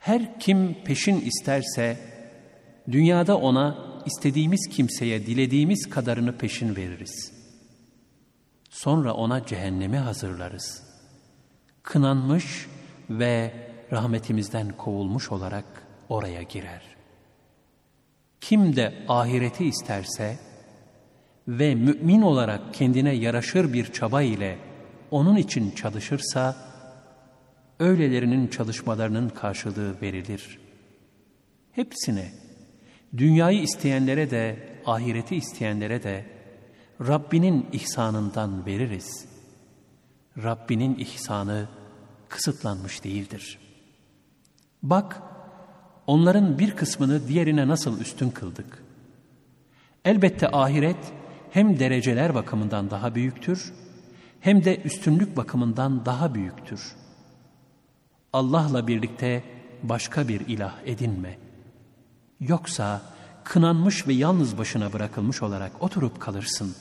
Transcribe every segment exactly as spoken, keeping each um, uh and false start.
Her kim peşin isterse, dünyada ona istediğimiz kimseye dilediğimiz kadarını peşin veririz. Sonra ona cehennemi hazırlarız. Kınanmış ve rahmetimizden kovulmuş olarak oraya girer. Kim de ahireti isterse ve mümin olarak kendine yaraşır bir çaba ile onun için çalışırsa, öylelerinin çalışmalarının karşılığı verilir. Hepsine, dünyayı isteyenlere de, ahireti isteyenlere de Rabbinin ihsanından veririz. Rabbinin ihsanı kısıtlanmış değildir. Bak, onların bir kısmını diğerine nasıl üstün kıldık. Elbette ahiret hem dereceler bakımından daha büyüktür, hem de üstünlük bakımından daha büyüktür. Allah'la birlikte başka bir ilah edinme. Yoksa kınanmış ve yalnız başına bırakılmış olarak oturup kalırsın.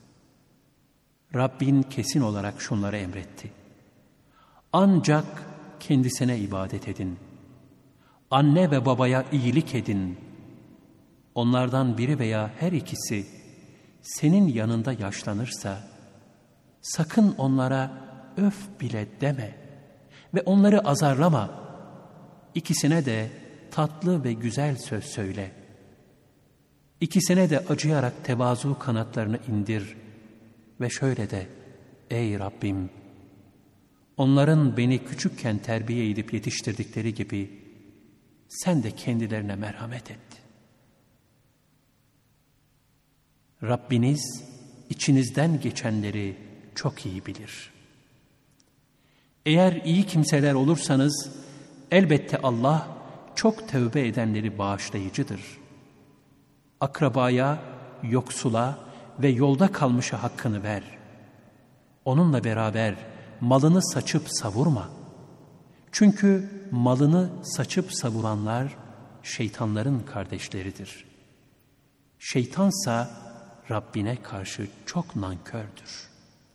Rabbin kesin olarak şunları emretti. Ancak kendisine ibadet edin. Anne ve babaya iyilik edin. Onlardan biri veya her ikisi senin yanında yaşlanırsa, sakın onlara öf bile deme ve onları azarlama. İkisine de tatlı ve güzel söz söyle. İkisine de acıyarak tevazu kanatlarını indir ve şöyle de, ey Rabbim, onların beni küçükken terbiye edip yetiştirdikleri gibi sen de kendilerine merhamet et. Rabbiniz içinizden geçenleri çok iyi bilir. Eğer iyi kimseler olursanız, elbette Allah çok tövbe edenleri bağışlayıcıdır. Akrabaya, yoksula ve yolda kalmışa hakkını ver. Onunla beraber malını saçıp savurma. Çünkü malını saçıp savuranlar şeytanların kardeşleridir. Şeytansa Rabbine karşı çok nankördür.